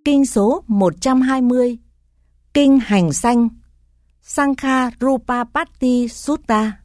Kinh số 120, Kinh Hành Sanh, Sankha Rupapatti Sutta.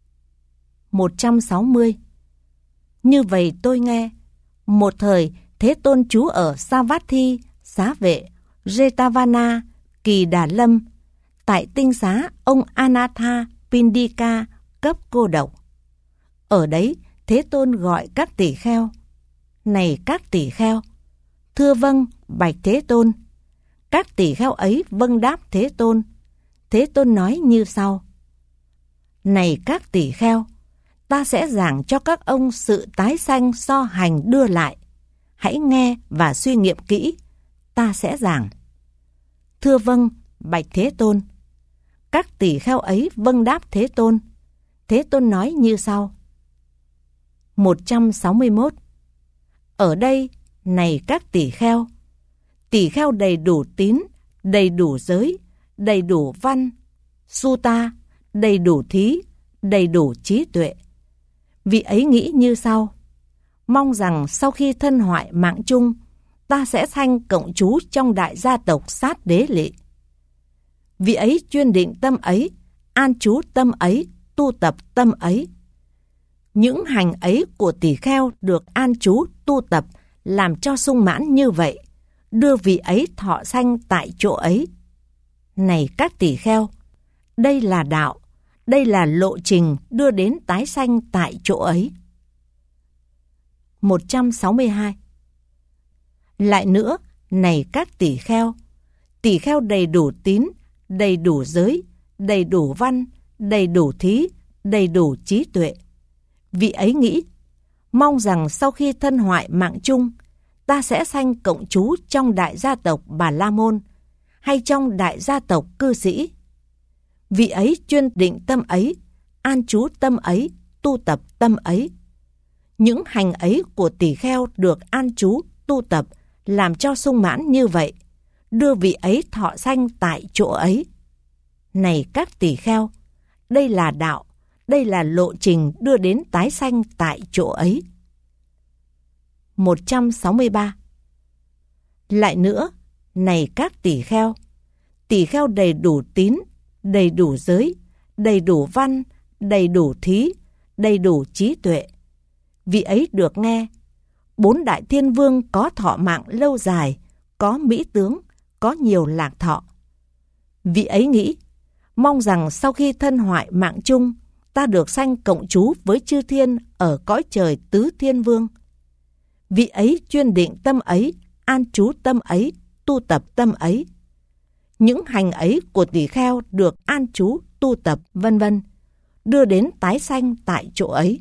160. Như vậy tôi nghe, một thời Thế Tôn trú ở Savatthi, Xá Vệ, Jetavana, Kỳ Đà Lâm, tại tinh xá ông Anatha Pindika cấp cô độc. Ở đấy Thế Tôn gọi các tỷ kheo: này các tỷ kheo. Thưa vâng, bạch Thế Tôn. Các tỷ kheo ấy vâng đáp Thế Tôn. Thế Tôn nói như sau: này các tỷ kheo, ta sẽ giảng cho các ông sự tái sanh so hành đưa lại. Hãy nghe và suy nghiệm kỹ, ta sẽ giảng. Thưa vâng, bạch Thế Tôn. Các tỷ kheo ấy vâng đáp Thế Tôn. Thế Tôn nói như sau. 161. Ở đây, này các tỷ kheo đầy đủ tín, đầy đủ giới, đầy đủ văn, sutta, đầy đủ thí, đầy đủ trí tuệ. Vị ấy nghĩ như sau: mong rằng sau khi thân hoại mạng chung, ta sẽ sanh cộng trú trong đại gia tộc Sát Đế Lị. Vị ấy chuyên định tâm ấy, an trú tâm ấy, tu tập tâm ấy. Những hành ấy của tỷ kheo được an trú tu tập làm cho sung mãn như vậy, đưa vị ấy thọ sanh tại chỗ ấy. Này các tỷ kheo, đây là đạo, đây là lộ trình đưa đến tái sanh tại chỗ ấy. 162. Lại nữa, này các tỷ kheo đầy đủ tín, đầy đủ giới, đầy đủ văn, đầy đủ thí, đầy đủ trí tuệ. Vị ấy nghĩ, mong rằng sau khi thân hoại mạng chung, ta sẽ sanh cộng trú trong đại gia tộc Bà La Môn hay trong đại gia tộc cư sĩ. Vị ấy chuyên định tâm ấy, an trú tâm ấy, tu tập tâm ấy. Những hành ấy của tỷ kheo được an trú, tu tập, làm cho sung mãn như vậy, đưa vị ấy thọ sanh tại chỗ ấy. Này các tỷ kheo, đây là đạo, đây là lộ trình đưa đến tái sanh tại chỗ ấy. 163. Lại nữa, này các tỷ kheo đầy đủ tín, đầy đủ giới, đầy đủ văn, đầy đủ thí, đầy đủ trí tuệ. Vị ấy được nghe, 4 đại thiên vương có thọ mạng lâu dài, có mỹ tướng, có nhiều lạc thọ. Vị ấy nghĩ, mong rằng sau khi thân hoại mạng chung, ta được sanh cộng trú với chư thiên ở cõi trời tứ thiên vương. Vị ấy chuyên định tâm ấy, an trú tâm ấy, tu tập tâm ấy. Những hành ấy của tỷ kheo được an trú, tu tập, vân vân, đưa đến tái sanh tại chỗ ấy.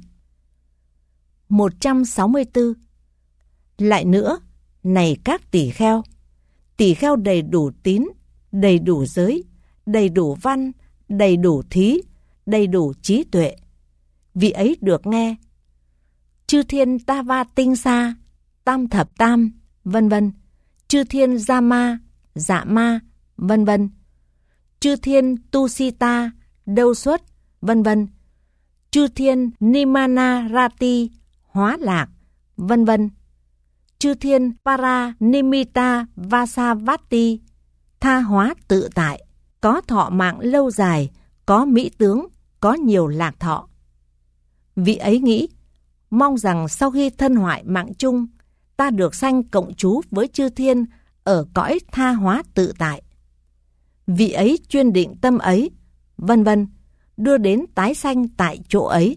164. Lại nữa, này các tỷ kheo đầy đủ tín, đầy đủ giới, đầy đủ văn, đầy đủ thí, đầy đủ trí tuệ. Vị ấy được nghe, chư thiên Tava Tinh Sa, Tam Thập Tam, vân vân, chư thiên Dama, Dạ Ma, vân vân, chư thiên Tusita, Đâu Xuất, vân vân, chư thiên Nimana Rati, Hóa Lạc, vân vân, chư thiên Paranimita Vasavati, tha hóa tự tại, có thọ mạng lâu dài, có mỹ tướng, có nhiều lạc thọ. Vị ấy nghĩ, mong rằng sau khi thân hoại mạng chung, ta được sanh cộng trú với chư thiên ở cõi tha hóa tự tại. Vị ấy chuyên định tâm ấy, vân vân, đưa đến tái sanh tại chỗ ấy.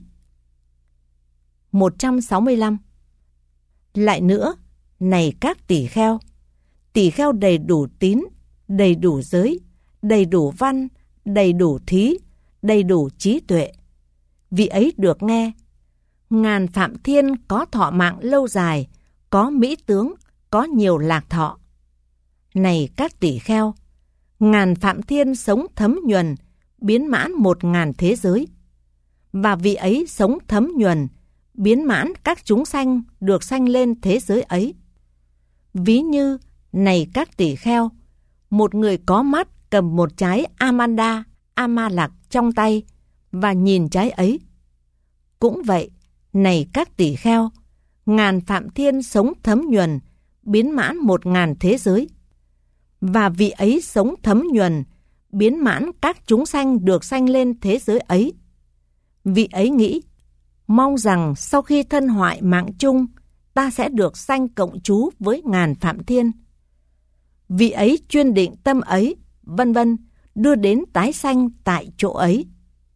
165. Lại nữa, này các tỷ kheo đầy đủ tín, đầy đủ giới, đầy đủ văn, đầy đủ thí, đầy đủ trí tuệ. Vị ấy được nghe, ngàn phạm thiên có thọ mạng lâu dài, có mỹ tướng, có nhiều lạc thọ. Này các tỷ kheo, ngàn phạm thiên sống thấm nhuần, biến mãn 1000 thế giới. Và vị ấy sống thấm nhuần, biến mãn các chúng sanh được sanh lên thế giới ấy. Ví như, này các tỷ kheo, một người có mắt cầm một trái Amanda, Amalak trong tay và nhìn trái ấy. Cũng vậy, này các tỷ kheo, ngàn phạm thiên sống thấm nhuần, biến mãn 1000 thế giới. Và vị ấy sống thấm nhuần, biến mãn các chúng sanh được sanh lên thế giới ấy. Vị ấy nghĩ, mong rằng sau khi thân hoại mạng chung, ta sẽ được sanh cộng trú với ngàn phạm thiên. Vị ấy chuyên định tâm ấy, vân vân, đưa đến tái sanh tại chỗ ấy.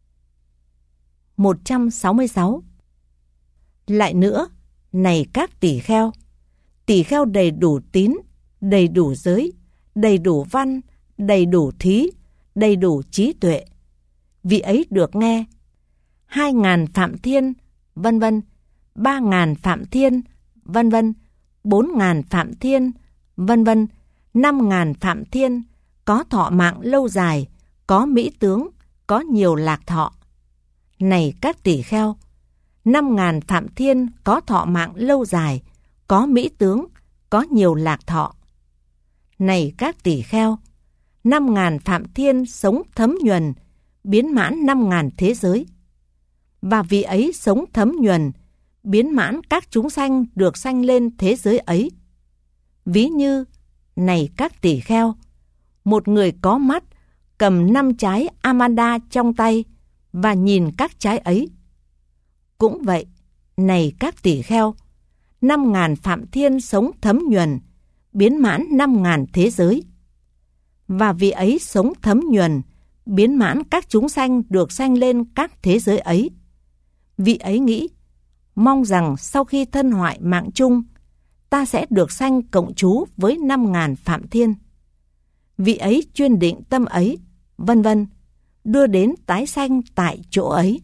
166. Lại nữa, này các tỷ kheo đầy đủ tín, đầy đủ giới, đầy đủ văn, đầy đủ thí, đầy đủ trí tuệ. Vị ấy được nghe 2.000 phạm thiên, vân vân, 3.000 phạm thiên, vân vân, 4.000 phạm thiên, vân vân, 5.000 phạm thiên, có thọ mạng lâu dài, có mỹ tướng, có nhiều lạc thọ. Này các tỷ kheo, 5.000 phạm thiên có thọ mạng lâu dài, có mỹ tướng, có nhiều lạc thọ. Này các tỷ kheo, 5.000 phạm thiên sống thấm nhuần, biến mãn 5.000 thế giới. Và vì ấy sống thấm nhuần, biến mãn các chúng sanh được sanh lên thế giới ấy. Ví như, này các tỷ kheo, một người có mắt cầm 5 trái Amanda trong tay và nhìn các trái ấy. Cũng vậy, này các tỷ kheo, 5.000 phạm thiên sống thấm nhuần, biến mãn 5.000 thế giới. Và vì ấy sống thấm nhuần, biến mãn các chúng sanh được sanh lên các thế giới ấy. Vị ấy nghĩ, mong rằng sau khi thân hoại mạng chung, ta sẽ được sanh cộng trú với 5.000 phạm thiên. Vị ấy chuyên định tâm ấy, vân vân, đưa đến tái sanh tại chỗ ấy.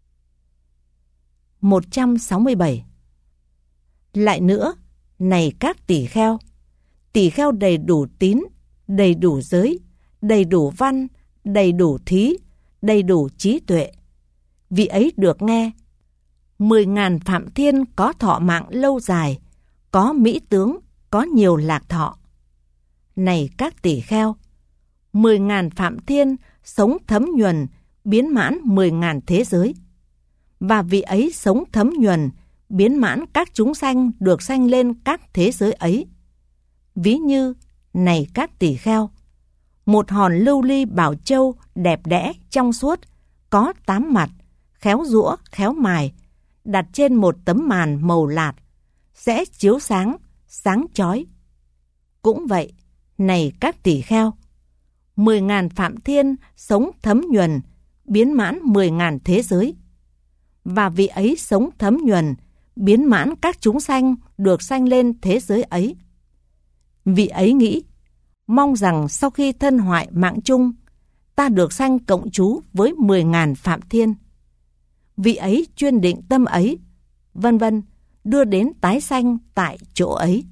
167. Lại nữa, này các tỷ kheo đầy đủ tín, đầy đủ giới, đầy đủ văn, đầy đủ thí, đầy đủ trí tuệ. Vị ấy được nghe 10.000 phạm thiên có thọ mạng lâu dài, có mỹ tướng, có nhiều lạc thọ. Này các tỷ kheo, 10.000 phạm thiên sống thấm nhuần, biến mãn 10.000 thế giới. Và vị ấy sống thấm nhuần, biến mãn các chúng sanh được sanh lên các thế giới ấy. Ví như, này các tỷ kheo, một hòn lưu ly bảo châu đẹp đẽ trong suốt, có 8 mặt, khéo giũa, khéo mài, đặt trên một tấm màn màu lạt, sẽ chiếu sáng, sáng chói. Cũng vậy, này các tỷ kheo, 10.000 phạm thiên sống thấm nhuần, biến mãn 10.000 thế giới. Và vị ấy sống thấm nhuần, biến mãn các chúng sanh được sanh lên thế giới ấy. Vị ấy nghĩ, mong rằng sau khi thân hoại mạng chung, ta được sanh cộng trú với 10.000 phạm thiên. Vị ấy chuyên định tâm ấy, vân vân, đưa đến tái sanh tại chỗ ấy.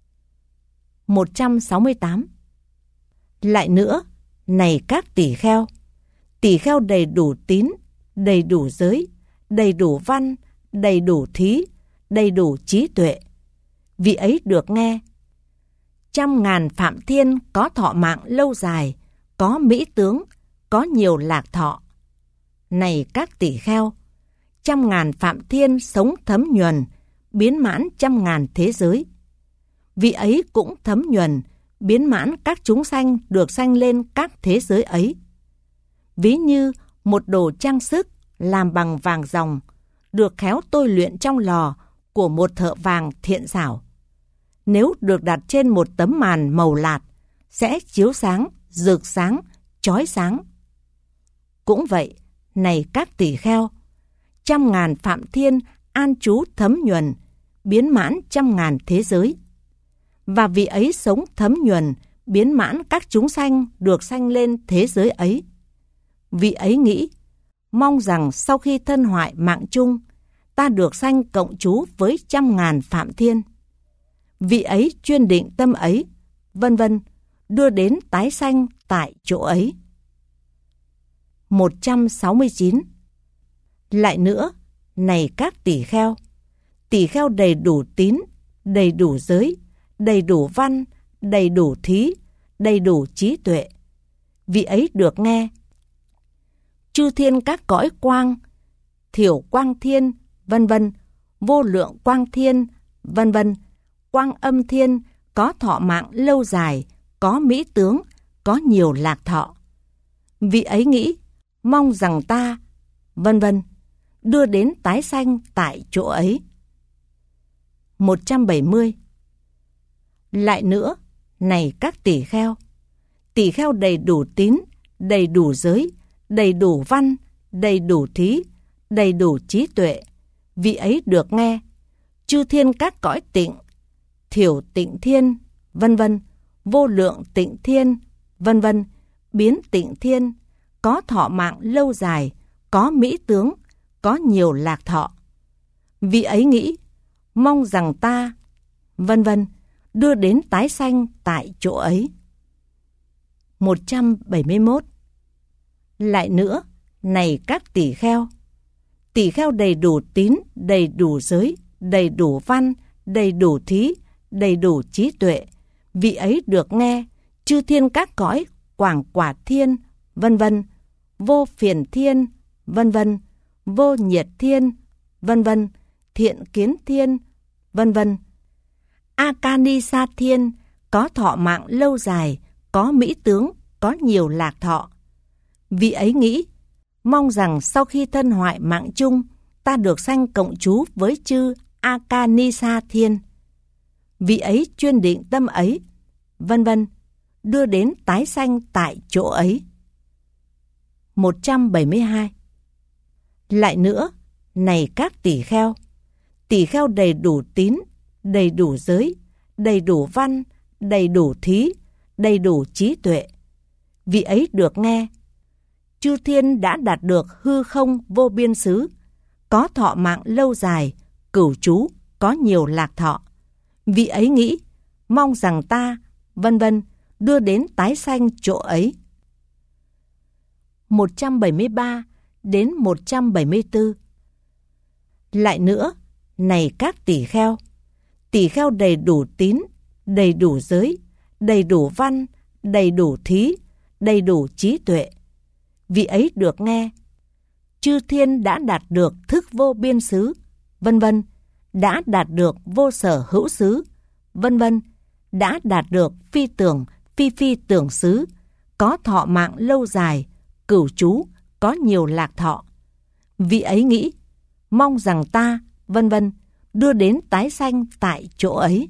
168. Lại nữa, này các tỷ kheo đầy đủ tín, đầy đủ giới, đầy đủ văn, đầy đủ thí, đầy đủ trí tuệ. Vị ấy được nghe 100.000 phạm thiên có thọ mạng lâu dài, có mỹ tướng, có nhiều lạc thọ. Này các tỷ kheo, 100.000 phạm thiên sống thấm nhuần, biến mãn 100.000 thế giới. Vị ấy cũng thấm nhuần, biến mãn các chúng sanh được sanh lên các thế giới ấy. Ví như một đồ trang sức làm bằng vàng ròng, được khéo tôi luyện trong lò của một thợ vàng thiện xảo. Nếu được đặt trên một tấm màn màu lạt, sẽ chiếu sáng, rực sáng, chói sáng. Cũng vậy, này các tỷ kheo, 100.000 phạm thiên an trú thấm nhuần, biến mãn 100.000 thế giới. Và vì ấy sống thấm nhuần, biến mãn các chúng sanh được sanh lên thế giới ấy. Vị ấy nghĩ, mong rằng sau khi thân hoại mạng chung, ta được sanh cộng trú với 100.000 phạm thiên. Vị ấy chuyên định tâm ấy, vân vân, đưa đến tái sanh tại chỗ ấy. 169. Lại nữa, này các tỷ kheo đầy đủ tín, đầy đủ giới, đầy đủ văn, đầy đủ thí, đầy đủ trí tuệ. Vị ấy được nghe chư thiên các cõi quang, thiểu quang thiên, vân vân, vô lượng quang thiên, vân vân, quang âm thiên có thọ mạng lâu dài, có mỹ tướng, có nhiều lạc thọ. Vị ấy nghĩ, mong rằng ta, vân vân, đưa đến tái sanh tại chỗ ấy. 170. Lại nữa, này các tỳ kheo đầy đủ tín, đầy đủ giới, đầy đủ văn, đầy đủ thí, đầy đủ trí tuệ, vị ấy được nghe, chư thiên các cõi tịnh, thiểu tịnh thiên, vân vân, vô lượng tịnh thiên, vân vân, biến tịnh thiên, có thọ mạng lâu dài, có mỹ tướng, có nhiều lạc thọ. Vị ấy nghĩ, mong rằng ta, vân vân, đưa đến tái sanh tại chỗ ấy. 171. Lại nữa, này các tỳ kheo đầy đủ tín, đầy đủ giới, đầy đủ văn, đầy đủ thí, đầy đủ trí tuệ, vị ấy được nghe, chư thiên các cõi, quảng quả thiên, vân vân, vô phiền thiên, vân vân, vô nhiệt thiên, vân vân, thiện kiến thiên, vân vân, Akanisa thiên, có thọ mạng lâu dài, có mỹ tướng, có nhiều lạc thọ. Vị ấy nghĩ, mong rằng sau khi thân hoại mạng chung, ta được sanh cộng trú với chư Akanisa thiên. Vị ấy chuyên định tâm ấy, vân vân, đưa đến tái sanh tại chỗ ấy. 172. Lại nữa, này các tỳ kheo đầy đủ tín, đầy đủ giới, đầy đủ văn, đầy đủ thí, đầy đủ trí tuệ, vị ấy được nghe, chư thiên đã đạt được hư không vô biên xứ, có thọ mạng lâu dài, cửu trú, có nhiều lạc thọ. Vị ấy nghĩ, mong rằng ta, vân vân, đưa đến tái sanh chỗ ấy. 173 đến 174. Lại nữa, này các tỳ kheo đầy đủ tín, đầy đủ giới, đầy đủ văn, đầy đủ thí, đầy đủ trí tuệ, vị ấy được nghe, chư thiên đã đạt được thức vô biên xứ, vân vân, đã đạt được vô sở hữu xứ, vân vân, đã đạt được phi tưởng, phi tưởng xứ, có thọ mạng lâu dài, cửu trú, có nhiều lạc thọ. Vị ấy nghĩ, mong rằng ta, vân vân, đưa đến tái sanh tại chỗ ấy.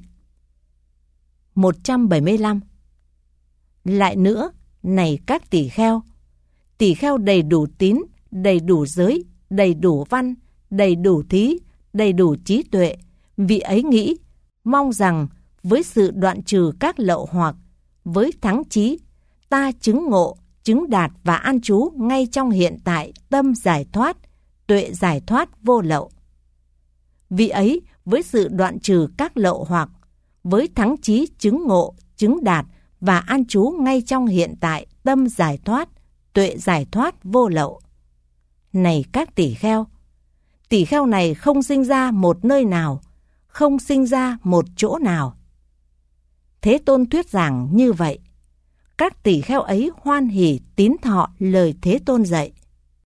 175. Lại nữa, này các tỳ kheo đầy đủ tín, đầy đủ giới, đầy đủ văn, đầy đủ thí, đầy đủ trí tuệ, vị ấy nghĩ, mong rằng với sự đoạn trừ các lậu hoặc, với thắng chí, ta chứng ngộ, chứng đạt và an trú ngay trong hiện tại tâm giải thoát, tuệ giải thoát vô lậu. Vị ấy với sự đoạn trừ các lậu hoặc, với thắng chí chứng ngộ, chứng đạt và an trú ngay trong hiện tại tâm giải thoát, tuệ giải thoát vô lậu. Này các tỳ kheo này không sinh ra một nơi nào, không sinh ra một chỗ nào. Thế Tôn thuyết giảng như vậy. Các tỳ kheo ấy hoan hỉ tín thọ lời Thế Tôn dạy.